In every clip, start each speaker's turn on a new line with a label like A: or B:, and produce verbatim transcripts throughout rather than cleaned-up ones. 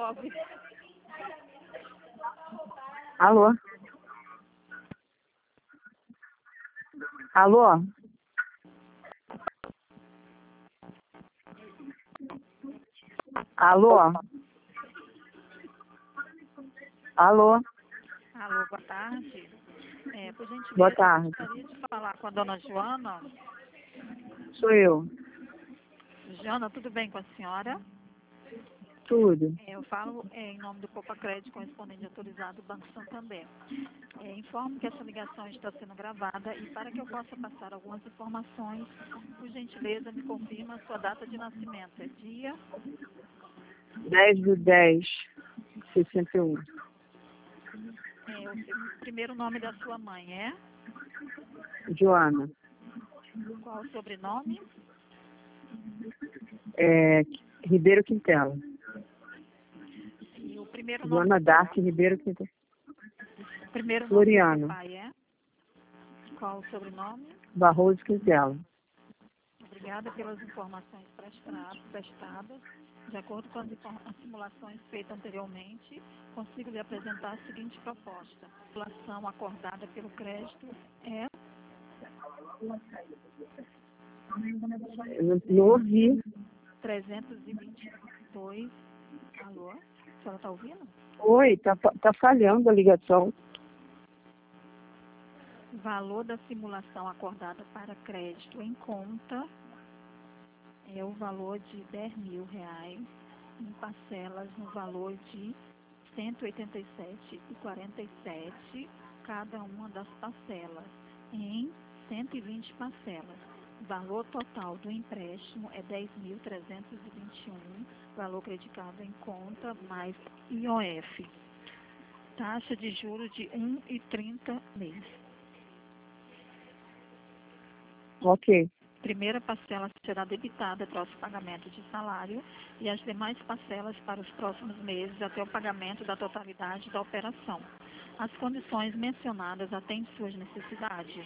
A: pobre.
B: Alô? Alô? Alô? Alô?
A: Alô, boa tarde. É, por gentileza,
B: Boa
A: eu
B: tarde.
A: gostaria de falar com a dona Joana.
B: Sou eu.
A: Joana, tudo bem com a senhora?
B: Tudo.
A: É, eu falo é, em nome do Copa Crédito, correspondente autorizado do Banco Santander. É, informo que essa ligação está sendo gravada e para que eu possa passar algumas informações, por gentileza, me confirma a sua data de nascimento. É dia?
B: dez de dez de sessenta e um.
A: É, o fi- primeiro nome da sua mãe é?
B: Joana.
A: Qual o sobrenome?
B: É, Ribeiro Quintela.
A: E o primeiro nome
B: Joana
A: do seu,
B: Dark Ribeiro Quintela.
A: o primeiro nome do seu
B: Floriano.
A: pai é? Qual o sobrenome?
B: Barroso Quintela.
A: Obrigada pelas informações prestra- prestadas. De acordo com as, infor- as simulações feitas anteriormente, consigo lhe apresentar a seguinte proposta. A simulação acordada pelo crédito é
B: Eu não, não ouvi.
A: trezentos e vinte e dois. Alô? A senhora está ouvindo?
B: Oi, tá, fa- tá falhando a ligação.
A: O valor da simulação acordada para crédito em conta é o valor de dez mil reais em parcelas no valor de cento e oitenta e sete reais e quarenta e sete centavos cada uma das parcelas, em cento e vinte parcelas. O valor total do empréstimo é dez mil trezentos e vinte e um, valor creditado em conta mais I O F. Taxa de juros de um vírgula trinta mês.
B: Ok.
A: Primeira parcela será debitada após o pagamento de salário e as demais parcelas para os próximos meses até o pagamento da totalidade da operação. As condições mencionadas atendem suas necessidades.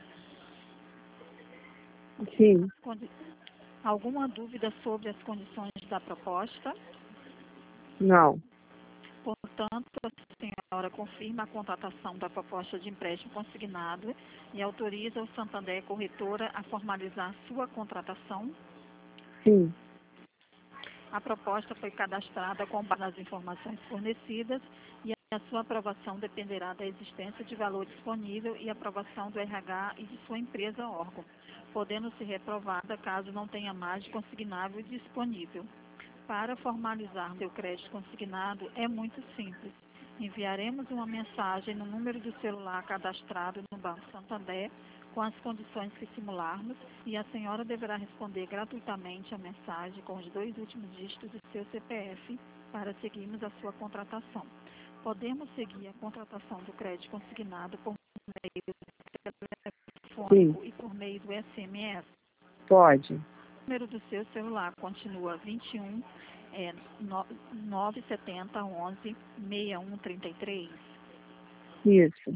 B: Sim.
A: Condi- Alguma dúvida sobre as condições da proposta?
B: Não.
A: Portanto, a senhora confirma a contratação da proposta de empréstimo consignado e autoriza o Santander Corretora a formalizar sua contratação?
B: Sim.
A: A proposta foi cadastrada com base nas informações fornecidas e a sua aprovação dependerá da existência de valor disponível e aprovação do R H e de sua empresa órgão, podendo ser reprovada caso não tenha mais de consignável disponível. Para formalizar seu crédito consignado é muito simples. Enviaremos uma mensagem no número do celular cadastrado no Banco Santander com as condições que simularmos e a senhora deverá responder gratuitamente a mensagem com os dois últimos dígitos do seu C P F para seguirmos a sua contratação. Podemos seguir a contratação do crédito consignado por meio do telefônico
B: Sim.
A: e por meio do S M S.
B: Pode.
A: O número do seu celular continua vinte e um, é, nove sete zero, onze, seis um três três.
B: Isso.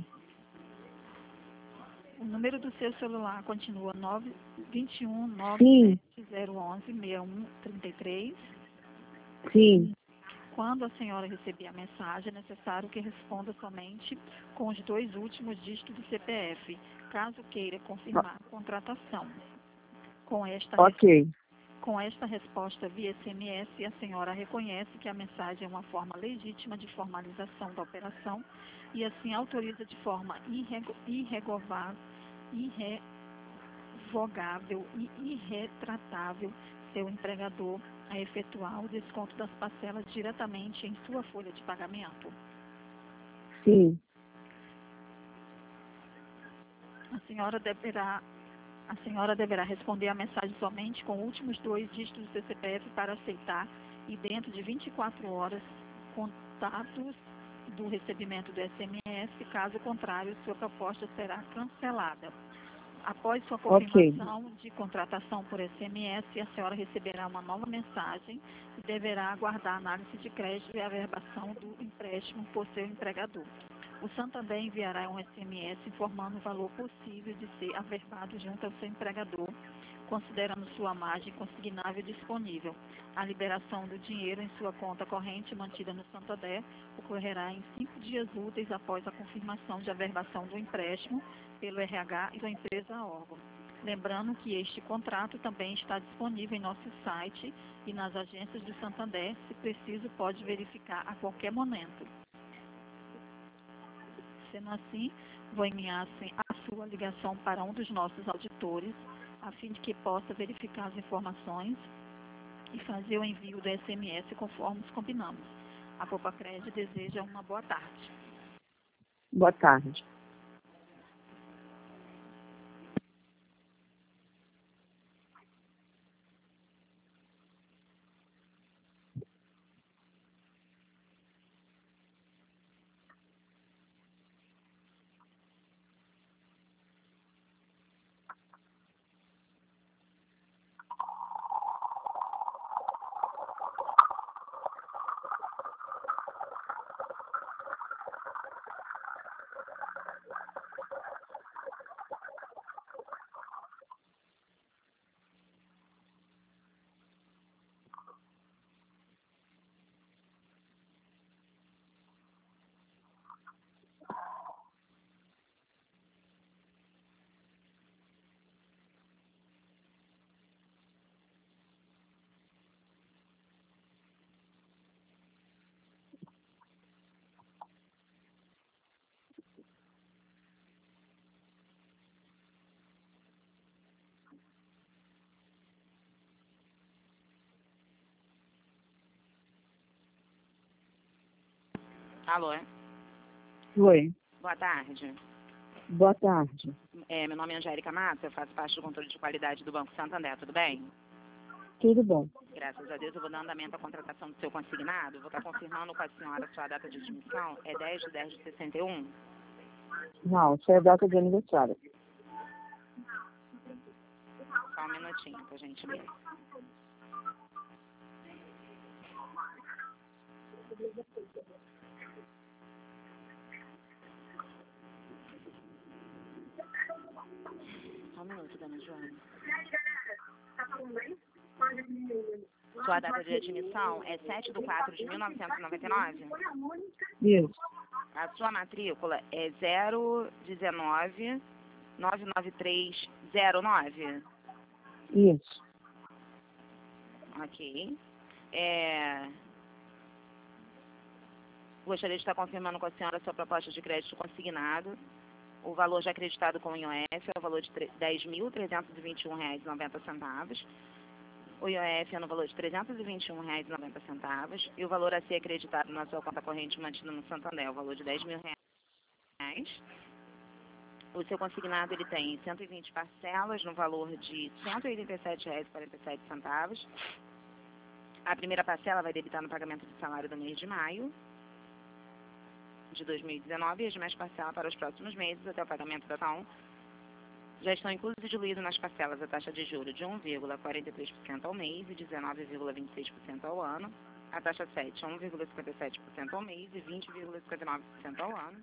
A: O número do seu celular continua nove vinte e um,
B: Sim.
A: nove sete zero, onze, seis um três três.
B: Sim.
A: Quando a senhora receber a mensagem, é necessário que responda somente com os dois últimos dígitos do C P F, caso queira confirmar a contratação. Com esta
B: Ok.
A: Com esta resposta via S M S, a senhora reconhece que a mensagem é uma forma legítima de formalização da operação e assim autoriza de forma irrego- irregovável, irrevogável e irretratável seu empregador a efetuar o desconto das parcelas diretamente em sua folha de pagamento.
B: Sim.
A: A senhora deverá A senhora deverá responder a mensagem somente com os últimos dois dígitos do seu C P F para aceitar e dentro de vinte e quatro horas, contatos do recebimento do S M S, caso contrário, sua proposta será cancelada. Após sua
B: Ok.
A: confirmação de contratação por S M S, a senhora receberá uma nova mensagem e deverá aguardar a análise de crédito e a averbação do empréstimo por seu empregador. O Santander enviará um S M S informando o valor possível de ser averbado junto ao seu empregador considerando sua margem consignável disponível. A liberação do dinheiro em sua conta corrente mantida no Santander ocorrerá em cinco dias úteis após a confirmação de averbação do empréstimo pelo R H e da empresa órgão. Lembrando que este contrato também está disponível em nosso site e nas agências do Santander, se preciso pode verificar a qualquer momento. Sendo assim, vou enviar a sua ligação para um dos nossos auditores, a fim de que possa verificar as informações e fazer o envio do S M S conforme os combinamos. A Popacred deseja uma boa tarde.
B: Boa tarde.
C: Alô?
B: Oi.
C: Boa tarde.
B: Boa tarde.
C: É, meu nome é Angélica Mata, eu faço parte do controle de qualidade do Banco Santander, tudo bem?
B: Tudo bom.
C: Graças a Deus eu vou dar andamento à contratação do seu consignado, vou estar confirmando com a senhora a sua data de admissão, é dez de dez de sessenta e um?
B: Não, isso é a data de aniversário.
C: Só um minutinho pra gente ver. Só um minuto, dona Joana. Sua data de admissão é sete de quatro de mil novecentos e noventa e nove?
B: Isso.
C: A sua matrícula é zero um nove nove nove três zero nove?
B: Isso.
C: Ok. É... Gostaria de estar confirmando com a senhora a sua proposta de crédito consignado. O valor já acreditado com o I O F é o valor de dez mil trezentos e vinte e um reais e noventa centavos. O I O F é no valor de trezentos e vinte e um reais e noventa centavos. E o valor a ser acreditado na sua conta corrente mantida no Santander é o valor de dez mil reais. O seu consignado ele tem cento e vinte parcelas no valor de cento e oitenta e sete reais e quarenta e sete centavos. A primeira parcela vai debitar no pagamento do salário do mês de maio de dois mil e dezenove e as demais parcelas para os próximos meses até o pagamento da taxa. Já estão inclusos e diluídos nas parcelas a taxa de juros de um vírgula quarenta e três por cento ao mês e dezenove vírgula vinte e seis por cento ao ano. A taxa sete é um vírgula cinquenta e sete por cento ao mês e vinte vírgula cinquenta e nove por cento ao ano.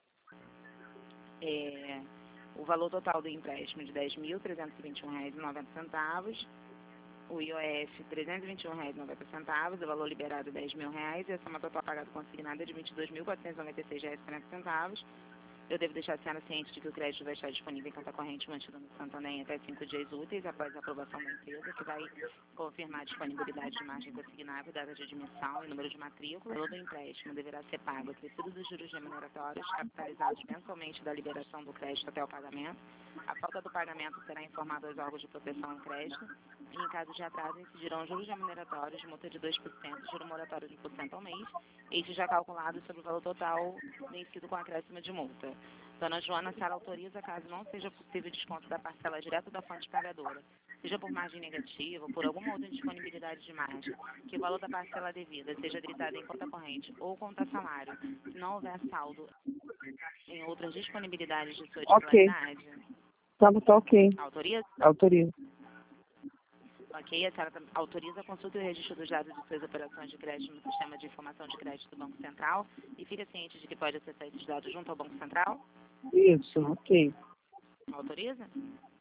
C: É, o valor total do empréstimo de dez mil trezentos e vinte e um reais e noventa centavos. O I O F trezentos e vinte e um reais e noventa centavos, o valor liberado dez mil reais e a soma total pagada consignada é de vinte e dois mil quatrocentos e noventa e seis reais e quarenta centavos. Eu devo deixar a senhora ciente de que o crédito vai estar disponível em conta corrente mantida no Santander em até cinco dias úteis após a aprovação da empresa, que vai confirmar a disponibilidade de margem consignável, data de admissão e número de matrícula. O valor do empréstimo deverá ser pago acrescido dos juros remuneratórios, capitalizados mensalmente da liberação do crédito até o pagamento. A falta do pagamento será informada aos órgãos de proteção ao crédito e, em caso de atraso, incidirão juros remuneratórios de multa de dois por cento, juro moratório de um por cento ao mês, estes já calculados sobre o valor total vencido com acréscimo de multa. Dona Joana, a senhora autoriza, caso não seja possível desconto da parcela direto da fonte pagadora, seja por margem negativa ou por alguma outra indisponibilidade de margem, que o valor da parcela devida seja debitado em conta corrente ou conta salário, se não houver saldo em outras disponibilidades de sua
B: Ok.
C: titularidade?
B: Tá, tá ok.
C: Autoriza?
B: Autorizo.
C: Ok, a senhora autoriza a consulta e o registro dos dados de suas operações de crédito no Sistema de Informação de Crédito do Banco Central e fica ciente de que pode acessar esses dados junto ao Banco Central?
B: Isso, ok.
C: Autoriza?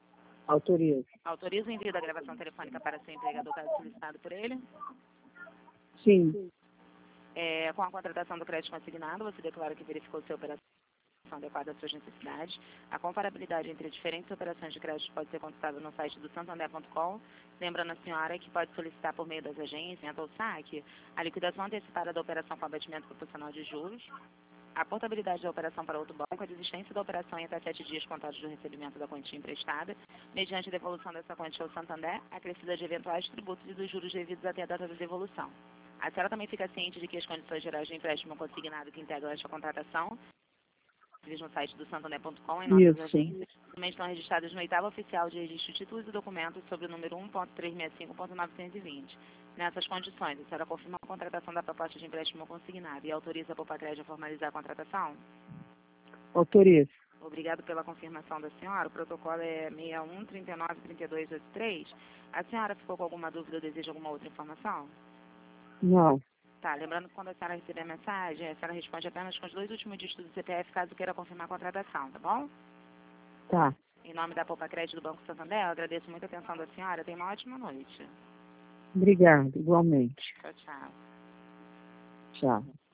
B: Autorizo.
C: Autoriza o envio da gravação telefônica para seu empregador caso solicitado por ele?
B: Sim.
C: É, com a contratação do crédito consignado, você declara que verificou se a operação adequada às suas necessidades. A comparabilidade entre diferentes operações de crédito pode ser consultada no site do santander ponto com. Lembrando a senhora que pode solicitar por meio das agências ou saque a liquidação antecipada da operação com abatimento proporcional de juros, a portabilidade da operação para outro banco, a desistência da operação em até sete dias contados do recebimento da quantia emprestada, mediante a devolução dessa quantia ao Santander, acrescida de eventuais tributos e dos juros devidos até a data da devolução. A senhora também fica ciente de que as condições gerais de empréstimo consignado que integram esta contratação no site do santander ponto com em nossas
B: Isso.
C: agências, também estão registradas no oitavo oficial de registro de títulos e documentos sobre o número um ponto trezentos e sessenta e cinco ponto novecentos e vinte. Nessas condições, a senhora confirma a contratação da proposta de empréstimo consignado e autoriza a Popacred a formalizar a contratação?
B: Autorizo.
C: Obrigado pela confirmação da senhora. O protocolo é seis um, três nove, três dois oito três. A senhora ficou com alguma dúvida ou deseja alguma outra informação?
B: Não.
C: Tá, lembrando que quando a senhora receber a mensagem, a senhora responde apenas com os dois últimos dígitos do C P F, caso queira confirmar a contratação, tá bom?
B: Tá.
C: Em nome da Popacred do Banco Santander, eu agradeço muito a atenção da senhora. Tenha uma ótima noite.
B: Obrigada, igualmente.
C: Tchau, tchau.
B: Tchau.